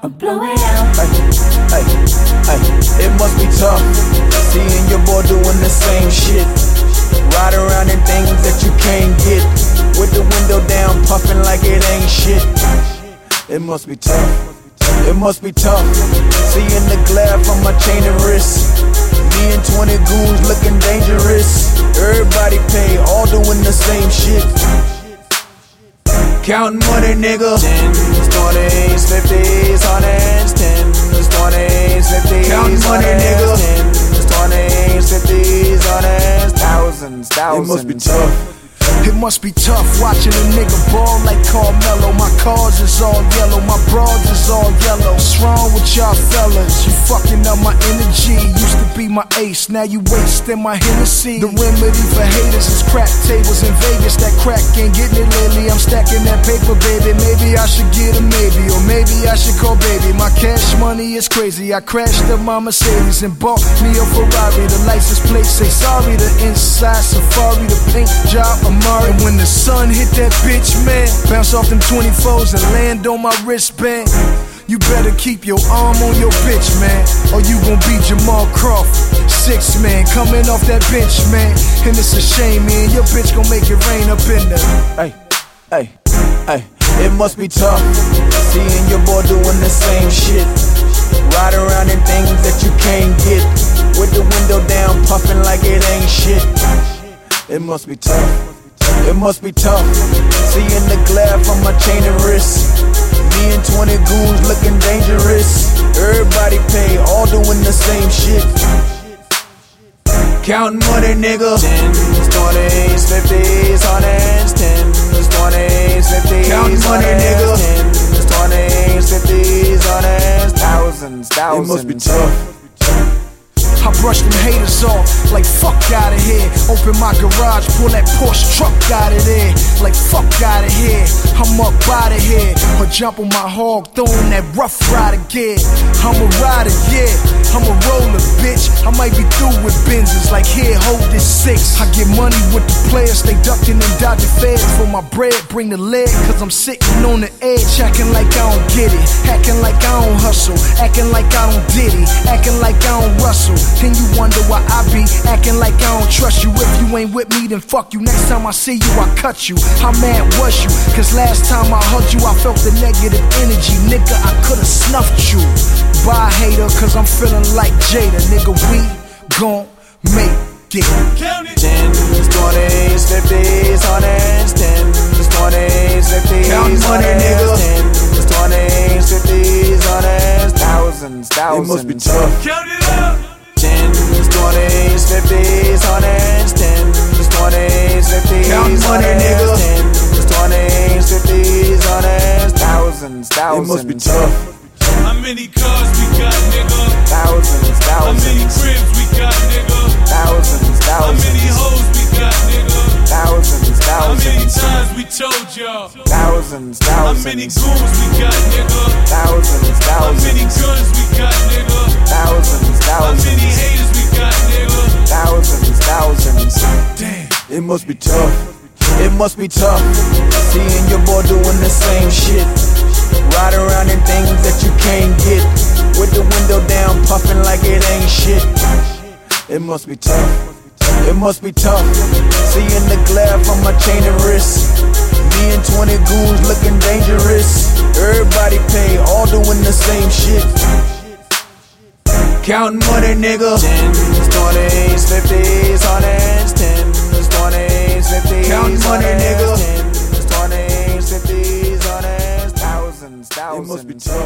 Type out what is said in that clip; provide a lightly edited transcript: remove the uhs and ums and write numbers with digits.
or blow it out. It must be tough seeing your boy doing the same shit. Ride around in things that you can't get, with the window down, puffing like it ain't shit. It must be tough. It must be tough seeing the glare from my chain and wrist. Me and 20 goons looking dangerous. Everybody pay, all doing the same shit. Counting money, nigga. 10s, 20s, 50s, 100s, 10s, 20s, 50s, counting money, nigga. 10s, 20s, 50s, 100s, thousands. It must be tough. It must be tough watching a nigga ball like Carmelo. My cars is all yellow, my broads is all yellow. What's wrong with y'all fellas? You fucking up my energy. Used to be my ace, now you wasting my Hennessy. The remedy for haters is crack tables in Vegas. That crack ain't getting it lately. I'm stacking that paper, baby. Maybe I should get a maybe, or maybe I should call baby. My cash money is crazy. I crashed up my Mercedes and bought me a Ferrari. The license plate say sorry. The inside Safari, the paint job Amari. And when the sun hit that bitch, man, bounce off them 24s and land on my wristband. You better keep your arm on your bitch, man, or you gon' be Jamal Crawford. 6 man, coming off that bench, man. And it's a shame, man, your bitch gon' make it rain up in there. It must be tough seeing your boy doing the same shit. Ride around in things that you can't get, with the window down, puffing like it ain't shit. It must be tough. It must be tough seeing the glare from my chain and wrist. Me and 20 goons looking dangerous. Everybody pay, all doing the same shit. Counting money, nigga. 10s, 20s, 50s, 100s, 10s, 20s, 50s, counting money, nigga. 10s, 20s, 50s, 100s, thousands. It must be tough. I brush them haters off, like fuck outta here. Open my garage, pull that Porsche truck out of there. Like fuck outta here, I'm up outta here. Or jump on my hog, throwing that rough rider gear. I'm a rider, yeah, I'm a roller, bitch. I might be through with Benzes, like here, hold this 6. I get money with the players, they ducking and dodging feds. For my bread, bring the lead, cause I'm sitting on the edge. Acting like I don't get it, acting like I don't hustle, acting like I don't diddy, acting like I don't rustle. Then you wonder why I be acting like I don't trust you. If you ain't with me, then fuck you. Next time I see you, I cut you. How mad was you? Cause last time I hugged you, I felt the negative energy. Nigga, I could've snuffed you. Bye, hater, cause I'm feeling like Jada. Nigga, we gon' make it. 10s, 20s, 50s, 100s, 10s, 20s, 50s, counting money, nigga. 10s, 20s, 50s, 100s, thousands. It must be tough. Count it up. 10s, 20s, 50s, 100s, 10s, 20s, 50s, counting money, nigga. 10s, 20s, 50s, 100s, thousands. It must be tough. How many cars we got, nigga? Thousands. How many cribs we got, nigga? Thousands. How many hoes we got, nigga? Thousands. How many times we told y'all? Thousands. How many goons we got, nigga? Thousands. How many guns we got, nigga? Thousands. How many haters we got, nigga? Thousands. Damn. It must be tough. It must be tough seeing your boy doing the same shit. Ride around in things that you can't get, with the window down, puffing like it ain't shit. It must be tough. It must be tough seeing the glare from my chain and wrist. Me and 20 goons looking dangerous. Everybody pay, all doing the same shit. Counting money, nigga. 10s, 20s, 50s, 100s, 10s, 20s, 50s, counting money, nigga. 10s, 20s, 50s, 100s, thousands. It must be tough.